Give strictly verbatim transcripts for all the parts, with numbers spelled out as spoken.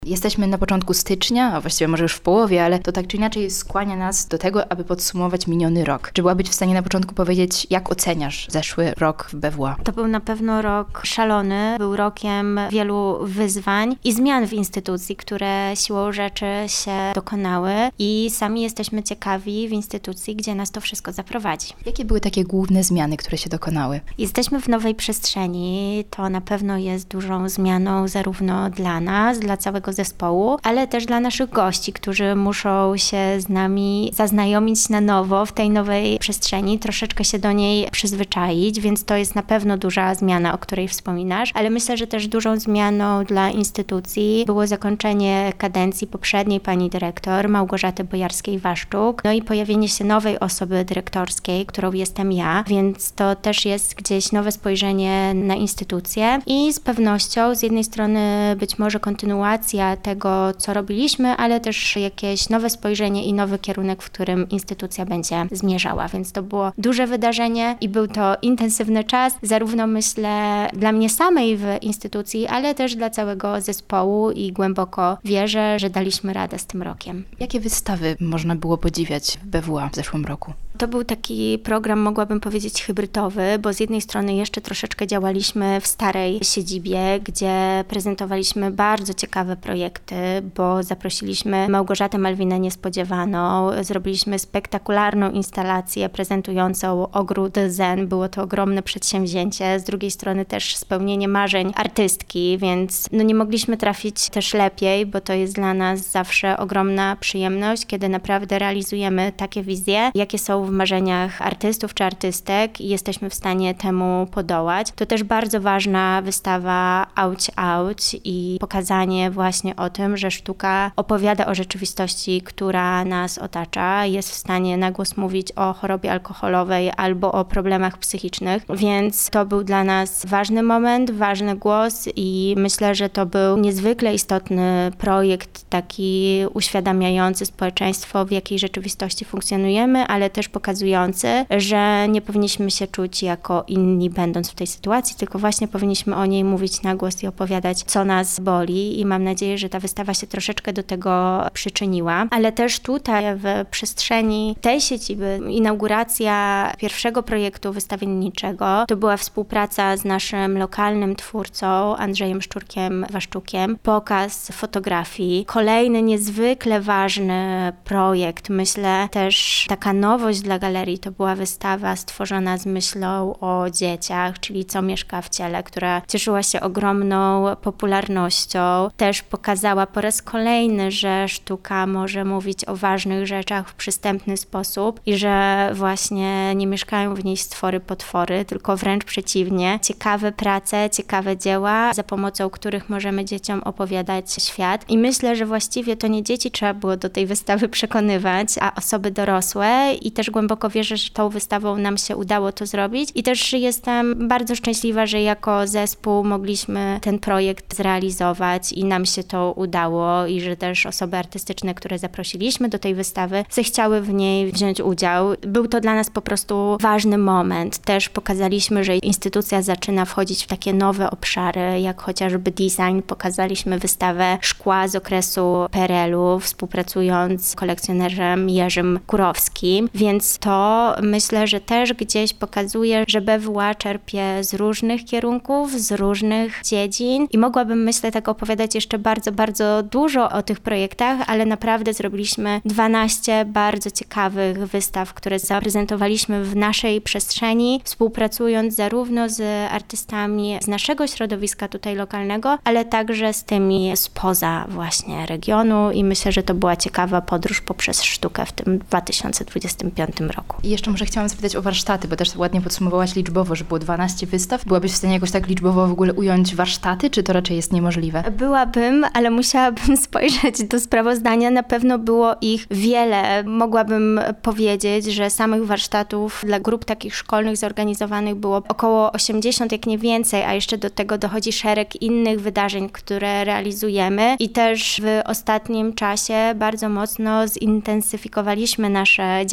Jesteśmy na początku stycznia, a właściwie może już w połowie, ale to tak czy inaczej skłania nas do tego, aby podsumować miniony rok. Czy byłabyś w stanie na początku powiedzieć, jak oceniasz zeszły rok w B W A? To był na pewno rok szalony, był rokiem wielu wyzwań i zmian w instytucji, które siłą rzeczy się dokonały i sami jesteśmy ciekawi w instytucji, gdzie nas to wszystko zaprowadzi. Jakie były takie główne zmiany, które się dokonały? Jesteśmy w nowej przestrzeni, to na pewno jest dużą zmianą zarówno dla nas, dla całego zespołu, ale też dla naszych gości, którzy muszą się z nami zaznajomić na nowo w tej nowej przestrzeni, troszeczkę się do niej przyzwyczaić, więc to jest na pewno duża zmiana, o której wspominasz, ale myślę, że też dużą zmianą dla instytucji było zakończenie kadencji poprzedniej pani dyrektor Małgorzaty Bojarskiej-Waszczuk, no i pojawienie się nowej osoby dyrektorskiej, którą jestem ja, więc to też jest gdzieś nowe spojrzenie na instytucję i z pewnością z jednej strony być może kontynuacja tego, co robiliśmy, ale też jakieś nowe spojrzenie i nowy kierunek, w którym instytucja będzie zmierzała, więc to było duże wydarzenie i był to intensywny czas, zarówno myślę dla mnie samej w instytucji, ale też dla całego zespołu i głęboko wierzę, że daliśmy radę z tym rokiem. Jakie wystawy można było podziwiać w B W A w zeszłym roku? To był taki program, mogłabym powiedzieć, hybrydowy, bo z jednej strony jeszcze troszeczkę działaliśmy w starej siedzibie, gdzie prezentowaliśmy bardzo ciekawe projekty, bo zaprosiliśmy Małgorzatę Malwinę Niespodziewaną, zrobiliśmy spektakularną instalację prezentującą ogród Zen. Było to ogromne przedsięwzięcie, z drugiej strony też spełnienie marzeń artystki, więc no nie mogliśmy trafić też lepiej, bo to jest dla nas zawsze ogromna przyjemność, kiedy naprawdę realizujemy takie wizje, jakie są w marzeniach artystów czy artystek i jesteśmy w stanie temu podołać. To też bardzo ważna wystawa Auć Auć i pokazanie właśnie o tym, że sztuka opowiada o rzeczywistości, która nas otacza, jest w stanie na głos mówić o chorobie alkoholowej albo o problemach psychicznych, więc to był dla nas ważny moment, ważny głos i myślę, że to był niezwykle istotny projekt, taki uświadamiający społeczeństwo, w jakiej rzeczywistości funkcjonujemy, ale też pokazujący, że nie powinniśmy się czuć jako inni będąc w tej sytuacji, tylko właśnie powinniśmy o niej mówić na głos i opowiadać, co nas boli i mam nadzieję, że ta wystawa się troszeczkę do tego przyczyniła, ale też tutaj w przestrzeni tej siedziby inauguracja pierwszego projektu wystawienniczego to była współpraca z naszym lokalnym twórcą Andrzejem Szczurkiem-Waszczukiem, pokaz fotografii, kolejny niezwykle ważny projekt, myślę też taka nowość dla galerii, to była wystawa stworzona z myślą o dzieciach, czyli Co mieszka w ciele, która cieszyła się ogromną popularnością, też pokazała po raz kolejny, że sztuka może mówić o ważnych rzeczach w przystępny sposób i że właśnie nie mieszkają w niej stwory potwory, tylko wręcz przeciwnie, ciekawe prace, ciekawe dzieła, za pomocą których możemy dzieciom opowiadać świat i myślę, że właściwie to nie dzieci trzeba było do tej wystawy przekonywać, a osoby dorosłe i też głęboko wierzę, że tą wystawą nam się udało to zrobić i też jestem bardzo szczęśliwa, że jako zespół mogliśmy ten projekt zrealizować i nam się to udało i że też osoby artystyczne, które zaprosiliśmy do tej wystawy, zechciały w niej wziąć udział. Był to dla nas po prostu ważny moment. Też pokazaliśmy, że instytucja zaczyna wchodzić w takie nowe obszary, jak chociażby design. Pokazaliśmy wystawę szkła z okresu P R L u, współpracując z kolekcjonerzem Jerzym Kurowskim, więc to myślę, że też gdzieś pokazuje, że B W A czerpie z różnych kierunków, z różnych dziedzin i mogłabym, myślę, tak opowiadać jeszcze bardzo, bardzo dużo o tych projektach, ale naprawdę zrobiliśmy dwanaście bardzo ciekawych wystaw, które zaprezentowaliśmy w naszej przestrzeni, współpracując zarówno z artystami z naszego środowiska tutaj lokalnego, ale także z tymi spoza właśnie regionu i myślę, że to była ciekawa podróż poprzez sztukę w tym dwa tysiące dwudziestym piątym roku. I jeszcze może chciałam zapytać o warsztaty, bo też ładnie podsumowałaś liczbowo, że było dwanaście wystaw. Byłabyś w stanie jakoś tak liczbowo w ogóle ująć warsztaty, czy to raczej jest niemożliwe? Byłabym, ale musiałabym spojrzeć do sprawozdania. Na pewno było ich wiele. Mogłabym powiedzieć, że samych warsztatów dla grup takich szkolnych zorganizowanych było około osiemdziesiąt, jak nie więcej, a jeszcze do tego dochodzi szereg innych wydarzeń, które realizujemy i też w ostatnim czasie bardzo mocno zintensyfikowaliśmy nasze działania,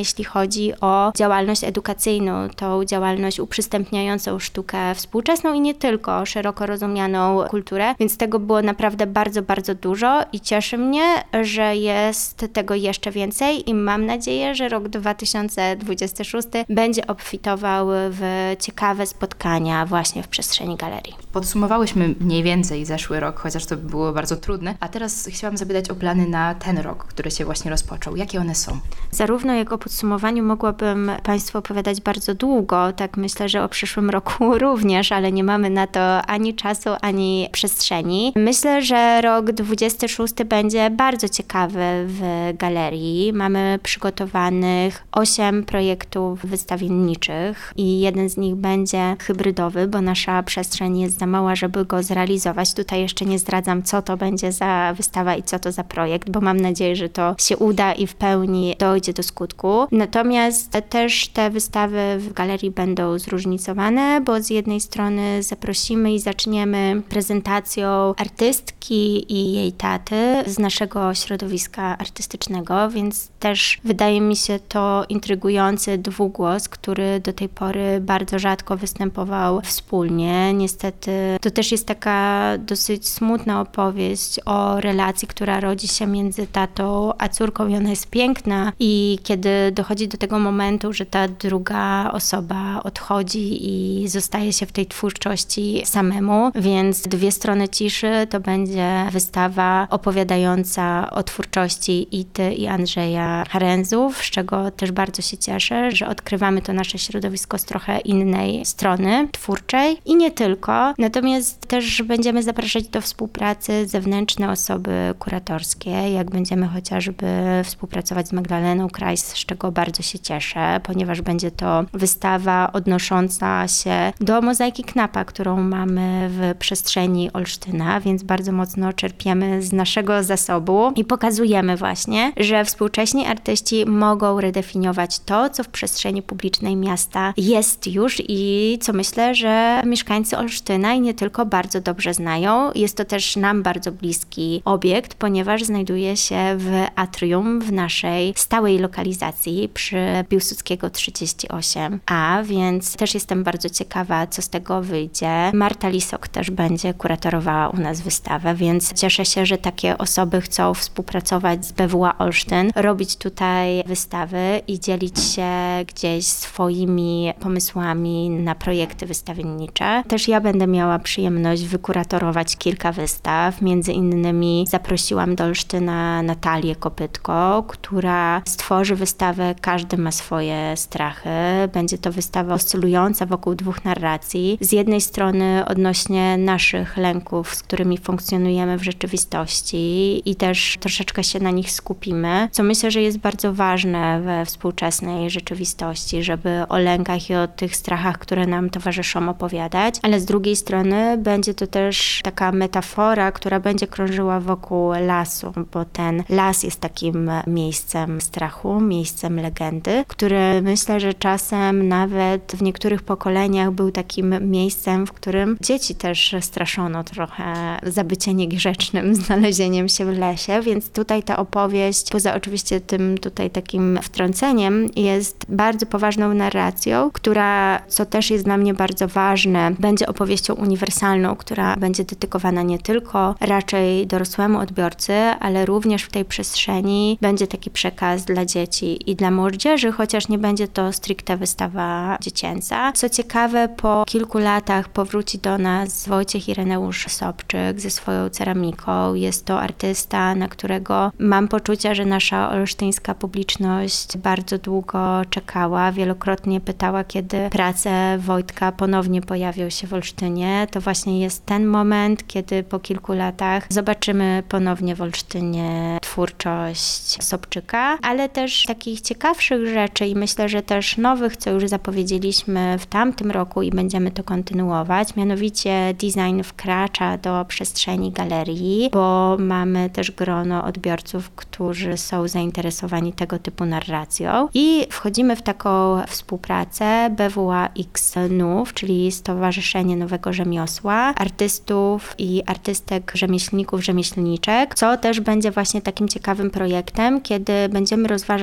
jeśli chodzi o działalność edukacyjną, tą działalność uprzystępniającą sztukę współczesną i nie tylko, szeroko rozumianą kulturę, więc tego było naprawdę bardzo, bardzo dużo i cieszy mnie, że jest tego jeszcze więcej i mam nadzieję, że rok dwa tysiące dwudziesty szósty będzie obfitował w ciekawe spotkania właśnie w przestrzeni galerii. Podsumowałyśmy mniej więcej zeszły rok, chociaż to było bardzo trudne, a teraz chciałam zapytać o plany na ten rok, który się właśnie rozpoczął. Jakie one są? Zarówno jak o podsumowaniu mogłabym Państwu opowiadać bardzo długo, tak myślę, że o przyszłym roku również, ale nie mamy na to ani czasu, ani przestrzeni. Myślę, że rok dwudziesty szósty będzie bardzo ciekawy w galerii. Mamy przygotowanych osiem projektów wystawienniczych i jeden z nich będzie hybrydowy, bo nasza przestrzeń jest za mała, żeby go zrealizować. Tutaj jeszcze nie zdradzam, co to będzie za wystawa i co to za projekt, bo mam nadzieję, że to się uda i w pełni dojdzie do skutku. Natomiast też te wystawy w galerii będą zróżnicowane, bo z jednej strony zaprosimy i zaczniemy prezentacją artystki i jej taty z naszego środowiska artystycznego, więc też wydaje mi się to intrygujący dwugłos, który do tej pory bardzo rzadko występował wspólnie. Niestety to też jest taka dosyć smutna opowieść o relacji, która rodzi się między tatą a córką i ona jest piękna i kiedy dochodzi do tego momentu, że ta druga osoba odchodzi i zostaje się w tej twórczości samemu, więc Dwie strony ciszy to będzie wystawa opowiadająca o twórczości Ity i Andrzeja Harenzów, z czego też bardzo się cieszę, że odkrywamy to nasze środowisko z trochę innej strony twórczej i nie tylko. Natomiast też będziemy zapraszać do współpracy zewnętrzne osoby kuratorskie, jak będziemy chociażby współpracować z Magdaleną Krajs, z czego bardzo się cieszę, ponieważ będzie to wystawa odnosząca się do mozaiki Knapa, którą mamy w przestrzeni Olsztyna, więc bardzo mocno czerpiemy z naszego zasobu i pokazujemy właśnie, że współcześni artyści mogą redefiniować to, co w przestrzeni publicznej miasta jest już i co myślę, że mieszkańcy Olsztyna i nie tylko bardzo dobrze znają. Jest to też nam bardzo bliski obiekt, ponieważ znajduje się w atrium w naszej stałej lokalizacji przy Piłsudskiego trzydzieści osiem A, więc też jestem bardzo ciekawa, co z tego wyjdzie. Marta Lisok też będzie kuratorowała u nas wystawę, więc cieszę się, że takie osoby chcą współpracować z B W A Olsztyn, robić tutaj wystawy i dzielić się gdzieś swoimi pomysłami na projekty wystawiennicze. Też ja będę miała przyjemność wykuratorować kilka wystaw. Między innymi zaprosiłam do Olsztyna Natalię Kopytko, która stworzy wystawę Każdy ma swoje strachy. Będzie to wystawa oscylująca wokół dwóch narracji. Z jednej strony odnośnie naszych lęków, z którymi funkcjonujemy w rzeczywistości i też troszeczkę się na nich skupimy, co myślę, że jest bardzo ważne we współczesnej rzeczywistości, żeby o lękach i o tych strachach, które nam towarzyszą, opowiadać, ale z drugiej strony będzie to też taka metafora, która będzie krążyła wokół lasu, bo ten las jest takim miejscem strachu, miejscem legendy, który myślę, że czasem nawet w niektórych pokoleniach był takim miejscem, w którym dzieci też straszono trochę za bycie niegrzecznym, znalezieniem się w lesie, więc tutaj ta opowieść, poza oczywiście tym tutaj takim wtrąceniem, jest bardzo poważną narracją, która, co też jest dla mnie bardzo ważne, będzie opowieścią uniwersalną, która będzie dedykowana nie tylko raczej dorosłemu odbiorcy, ale również w tej przestrzeni będzie taki przekaz dla dzieci i dla młodzieży, chociaż nie będzie to stricte wystawa dziecięca. Co ciekawe, po kilku latach powróci do nas Wojciech Ireneusz Sobczyk ze swoją ceramiką. Jest to artysta, na którego mam poczucie, że nasza olsztyńska publiczność bardzo długo czekała. Wielokrotnie pytała, kiedy prace Wojtka ponownie pojawią się w Olsztynie. To właśnie jest ten moment, kiedy po kilku latach zobaczymy ponownie w Olsztynie twórczość Sobczyka, ale też takich ciekawszych rzeczy i myślę, że też nowych, co już zapowiedzieliśmy w tamtym roku i będziemy to kontynuować. Mianowicie design wkracza do przestrzeni galerii, bo mamy też grono odbiorców, którzy są zainteresowani tego typu narracją i wchodzimy w taką współpracę B W A X Nów, czyli Stowarzyszenie Nowego Rzemiosła, artystów i artystek, rzemieślników, rzemieślniczek, co też będzie właśnie takim ciekawym projektem, kiedy będziemy rozważać właśnie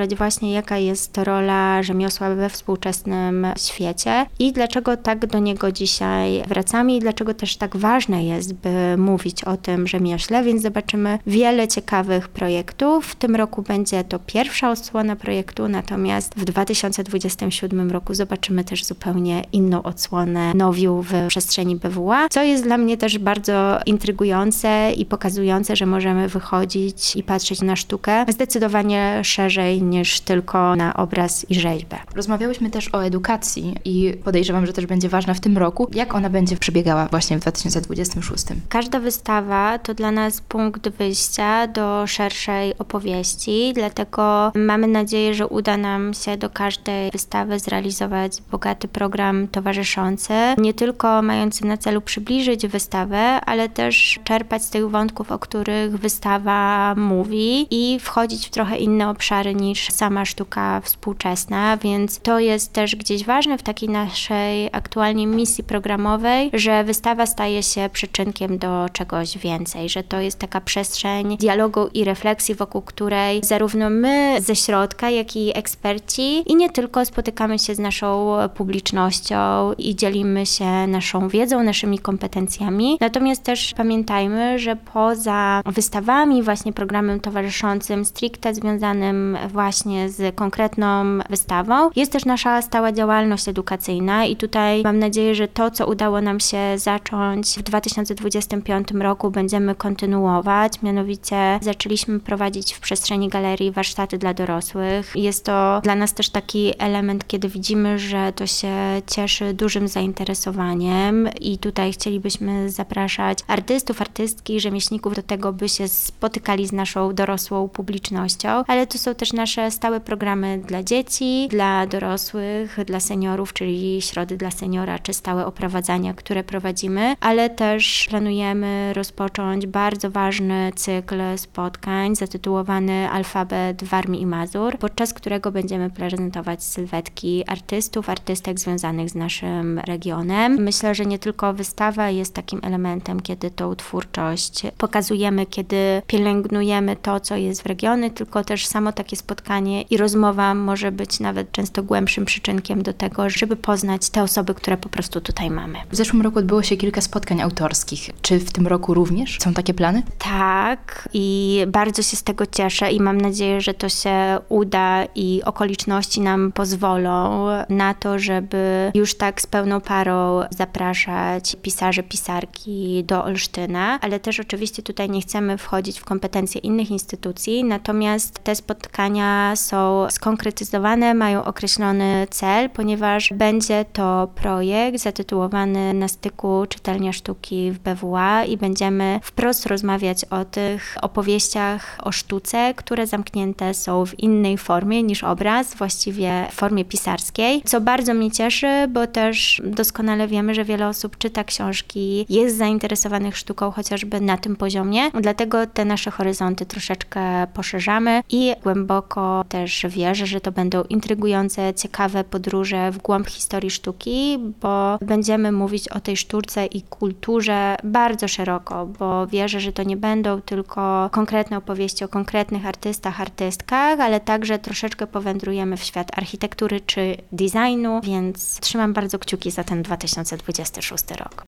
właśnie jaka jest rola rzemiosła we współczesnym świecie i dlaczego tak do niego dzisiaj wracamy i dlaczego też tak ważne jest, by mówić o tym rzemiośle, więc zobaczymy wiele ciekawych projektów. W tym roku będzie to pierwsza odsłona projektu, natomiast w dwa tysiące dwudziestym siódmym roku zobaczymy też zupełnie inną odsłonę nowiu w przestrzeni B W A, co jest dla mnie też bardzo intrygujące i pokazujące, że możemy wychodzić i patrzeć na sztukę zdecydowanie szerzej niż tylko na obraz i rzeźbę. Rozmawiałyśmy też o edukacji i podejrzewam, że też będzie ważna w tym roku. Jak ona będzie przebiegała właśnie w dwa tysiące dwudziestym szóstym? Każda wystawa to dla nas punkt wyjścia do szerszej opowieści, dlatego mamy nadzieję, że uda nam się do każdej wystawy zrealizować bogaty program towarzyszący, nie tylko mający na celu przybliżyć wystawę, ale też czerpać z tych wątków, o których wystawa mówi i wchodzić w trochę inne obszary niż sama sztuka współczesna, więc to jest też gdzieś ważne w takiej naszej aktualnie misji programowej, że wystawa staje się przyczynkiem do czegoś więcej, że to jest taka przestrzeń dialogu i refleksji, wokół której zarówno my ze środka, jak i eksperci i nie tylko spotykamy się z naszą publicznością i dzielimy się naszą wiedzą, naszymi kompetencjami. Natomiast też pamiętajmy, że poza wystawami, właśnie programem towarzyszącym, stricte związanym właśnie z konkretną wystawą, jest też nasza stała działalność edukacyjna i tutaj mam nadzieję, że to, co udało nam się zacząć w dwa tysiące dwudziestym piątym roku, będziemy kontynuować. Mianowicie zaczęliśmy prowadzić w przestrzeni galerii warsztaty dla dorosłych. Jest to dla nas też taki element, kiedy widzimy, że to się cieszy dużym zainteresowaniem i tutaj chcielibyśmy zapraszać artystów, artystki, rzemieślników do tego, by się spotykali z naszą dorosłą publicznością, ale to są też nasze stałe programy dla dzieci, dla dorosłych, dla seniorów, czyli środy dla seniora, czy stałe oprowadzania, które prowadzimy, ale też planujemy rozpocząć bardzo ważny cykl spotkań zatytułowany Alfabet Warmii i Mazur, podczas którego będziemy prezentować sylwetki artystów, artystek związanych z naszym regionem. Myślę, że nie tylko wystawa jest takim elementem, kiedy tą twórczość pokazujemy, kiedy pielęgnujemy to, co jest w regionie, tylko też samo takie spotkanie i rozmowa może być nawet często głębszym przyczynkiem do tego, żeby poznać te osoby, które po prostu tutaj mamy. W zeszłym roku odbyło się kilka spotkań autorskich. Czy w tym roku również są takie plany? Tak, i bardzo się z tego cieszę i mam nadzieję, że to się uda i okoliczności nam pozwolą na to, żeby już tak z pełną parą zapraszać pisarzy, pisarki do Olsztyna, ale też oczywiście tutaj nie chcemy wchodzić w kompetencje innych instytucji, natomiast te spotkania są skonkretyzowane, mają określony cel, ponieważ będzie to projekt zatytułowany Na styku czytelnia sztuki w B W A i będziemy wprost rozmawiać o tych opowieściach o sztuce, które zamknięte są w innej formie niż obraz, właściwie w formie pisarskiej, co bardzo mnie cieszy, bo też doskonale wiemy, że wiele osób czyta książki, jest zainteresowanych sztuką chociażby na tym poziomie, dlatego te nasze horyzonty troszeczkę poszerzamy i głęboko też wierzę, że to będą intrygujące, ciekawe podróże w głąb historii sztuki, bo będziemy mówić o tej sztuce i kulturze bardzo szeroko, bo wierzę, że to nie będą tylko konkretne opowieści o konkretnych artystach, artystkach, ale także troszeczkę powędrujemy w świat architektury czy designu, więc trzymam bardzo kciuki za ten dwa tysiące dwudziesty szósty rok.